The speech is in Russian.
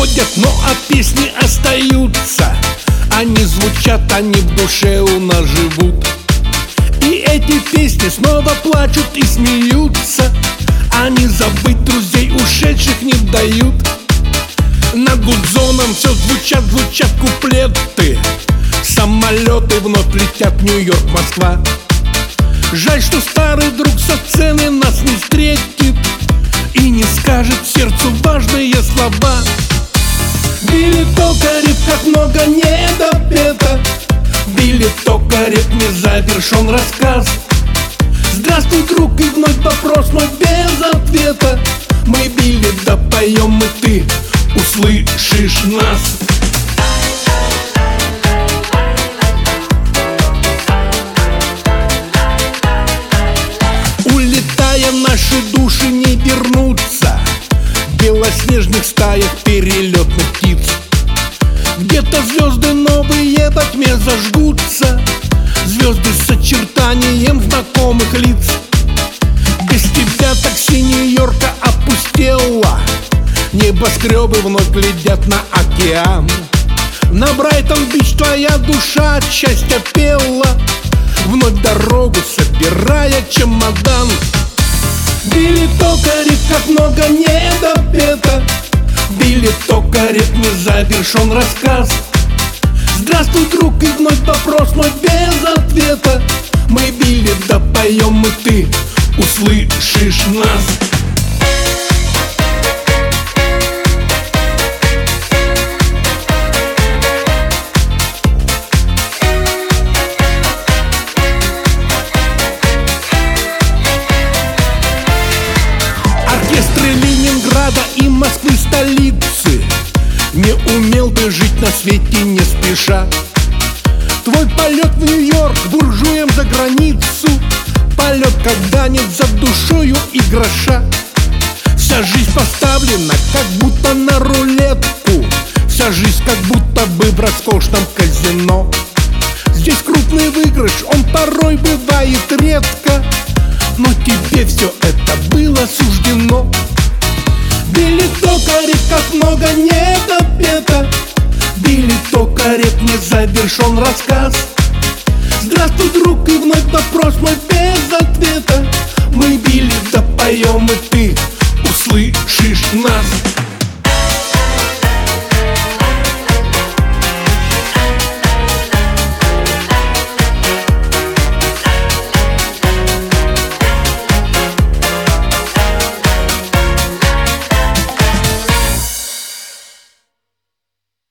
уходят, но от песни остаются. Они звучат, они в душе у нас живут. И эти песни снова плачут и смеются. Они забыть друзей ушедших не дают. Над Гудзоном все звучат куплеты. Самолеты вновь летят в Нью-Йорк, Москва. Жаль, что старый друг со сцены нас не встретит и не скажет сердцу важные слова. Билли Токарев, как много недопето. Билли Токарев, не завершен рассказ. Здравствуй, друг, и вновь вопрос, но без ответа. Мы, Билли, допоем, и ты услышишь нас. Улетая, наши души не вернутся в белоснежных стаях перелетных птиц. Где-то звезды новые во тьме зажгутся, звезды с очертанием знакомых лиц. Без тебя такси Нью-Йорка опустело. Небоскребы вновь глядят на океан. На Брайтон-Бич твоя душа от счастья пела, вновь дорогу собирая чемодан. Билли Токарев, как много недопето. Билли Токарев, не завершен рассказ. Здравствуй, друг, и вновь вопрос, но без ответа. Мы, Билли, допоем, и ты услышишь нас. Оркестры Ленинграда и Москвы, столицы. Не умел бы жить на свете не спеша. Твой полет в Нью-Йорк, буржуям за границу. Полет, когда нет за душою и гроша. Вся жизнь поставлена, как будто на рулетку. Вся жизнь, как будто бы в роскошном казино. Здесь крупный выигрыш, он порой бывает редко, но тебе все это было суждено. Билли Токарев, как много недопето. Билли Токарев, не завершен рассказ. Здравствуй, друг, и вновь вопрос, но без ответа. Мы, Билли, допоем, и ты услышишь нас.